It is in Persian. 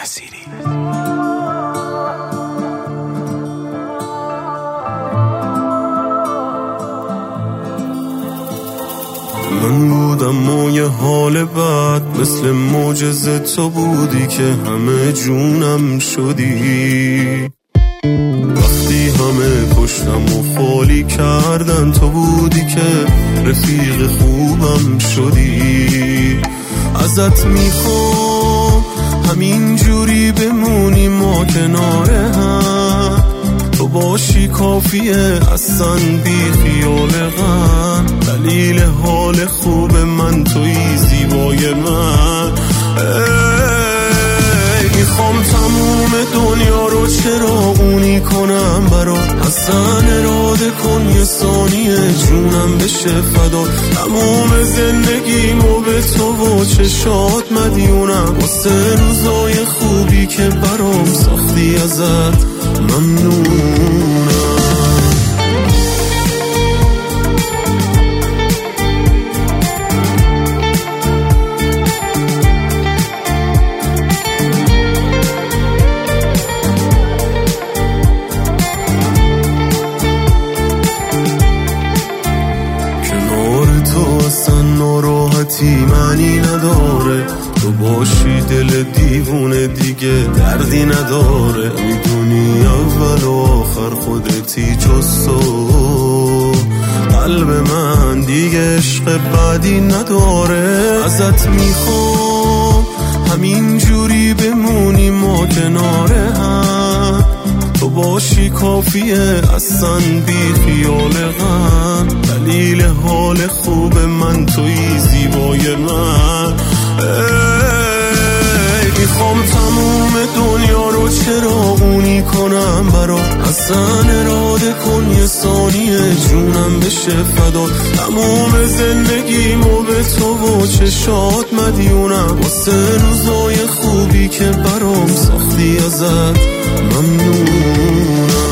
نصیری. من بودم موی حال بد، مثل معجزه تو بودی که همه جونم شدی. وقتی همه پشتم و خالی کردن، تو بودی که رفیق خوبم شدی. ازت میخوام همین جوری بمونی ما کنار هم، تو باشی کافیه اصلا بی خیال غم. دلیل حال خوب من توی زیبای من. میخوام تموم دنیا رو چراغونی کنم برات، اصلا اراده کن یه ثانیه جونم بشه فدا. تموم زندگیمو به تو و چشات مدیونم، واسه روزای خوبی که برام ساختی ازت ممنونم. ناراحتی معنی نداره، تو باشی دل دیوونه دیگه دردی نداره. میدونی اول و آخر خودتی جز تو، قلب من دیگه عشق بعدی نداره. ازت میخوام همین جوری بمونی ما کنار هم، تو باشی کافیه اصلا بی خیال غم. دلیل حال خوب من توی زیبای من. میخوام تموم دنیا رو چراغونی کنم برات، اصلا اراده کن یه ثانیه جونم بشه فدا. تموم زندگیمو به تو و چشات مدیونم، واسه روزای خوبی که برام ساختی ازت ممنونم.